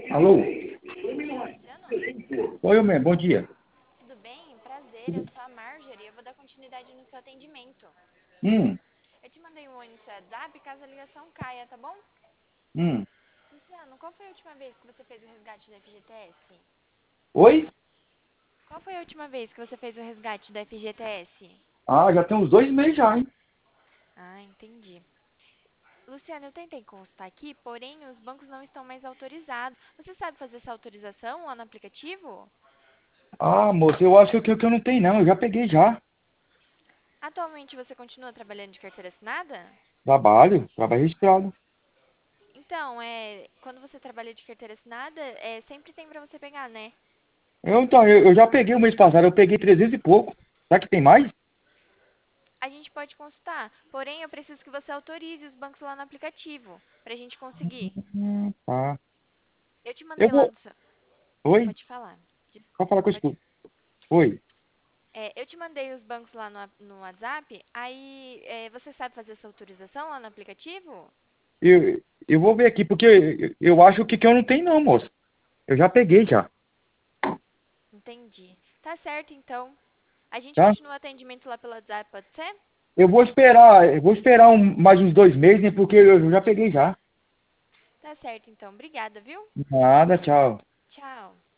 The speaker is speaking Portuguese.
Alô? Oi, Luciano? Oi, homem, bom dia. Tudo bem? Prazer, eu sou a Marjorie e eu vou dar continuidade no seu atendimento. Hum, Eu te mandei um oi no seu WhatsApp caso a ligação caia, tá bom? hum. Luciano, qual foi a última vez que você fez o resgate da FGTS? Oi? Qual foi a última vez que você fez o resgate da FGTS? Ah, já tem uns 2 meses já, hein? Ah, entendi. Luciano, eu tentei constar aqui, porém os bancos não estão mais autorizados. Você sabe fazer essa autorização lá no aplicativo? Ah, moço, eu acho que eu não tenho não, eu já peguei já. Atualmente você continua trabalhando de carteira assinada? Trabalho registrado. Então, quando você trabalha de carteira assinada, sempre tem pra você pegar, né? Eu já peguei o mês passado, eu peguei 300 e pouco. Será que tem mais? A gente pode consultar, porém eu preciso que você autorize os bancos lá no aplicativo, pra gente conseguir. Tá. Eu te Eu mandei lá vou... no seu... Oi? Pode falar. Pode falar com Pode... isso. Oi? Eu te mandei os bancos lá no WhatsApp, aí você sabe fazer essa autorização lá no aplicativo? Eu vou ver aqui, porque eu acho que eu não tenho não, moço. Eu já peguei já, Entendi. Tá certo, então. A gente tá? continua o atendimento lá pelo WhatsApp, pode ser? Eu vou esperar mais uns 2 meses, né, porque eu já peguei já. Tá certo, então. Obrigada, viu? Nada, tchau. Tchau.